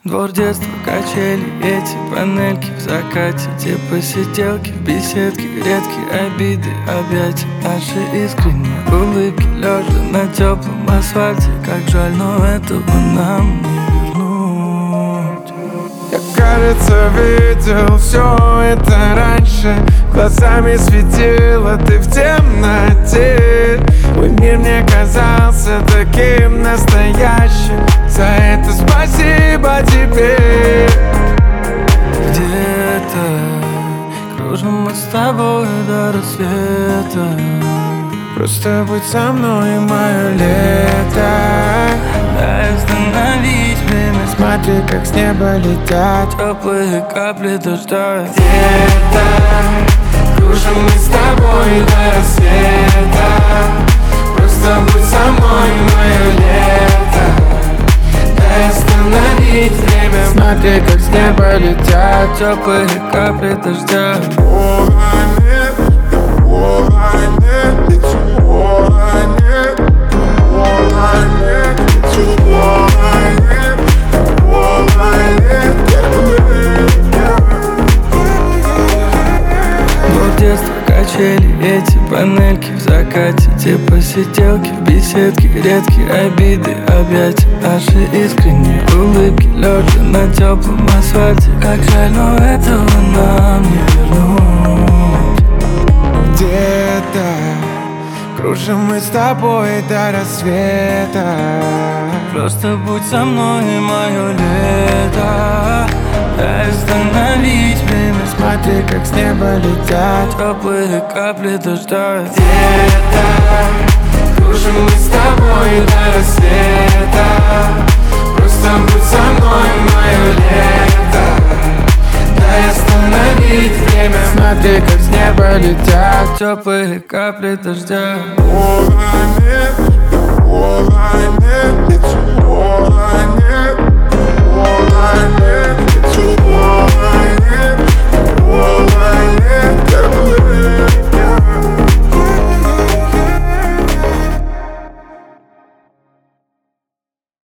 Двор детства, качели, эти панельки в закате, те посиделки в беседке, редкие обиды, объятия наши искренние улыбки, лежа на теплом асфальте. Как жаль, но этого нам не вернуть. Я, кажется, видел все это раньше. Глазами светила ты в темноте. Мой мир мне казался таким настоящим. За это спасибо тебе. Где-то кружим мы с тобой до рассвета. Просто будь со мной, мое лето. Дай остановить время. Смотри, как с неба летят Теплые капли дождя. Где-то кружим мы с тобой до рассвета. Просто будь со мной, мое лето. Дай остановить время. Смотри, как с неба летят Теплые капли дождя. Детство, качели, эти панельки в закате, те посиделки в беседке, редкие обиды, объятия наши искренние улыбки, лежа на теплом асфальте. Как жаль, но этого нам не вернуть. Где-то кружим мы с тобой до рассвета. Просто будь со мной, мое лето. Дай остановить время. Смотри, как с неба летят Теплые капли дождя. Где-то кружим мы с тобой до рассвета. Просто будь со мной, мое лето. Дай остановить время. Смотри, как с неба летят Теплые капли дождя. All I need, it's all I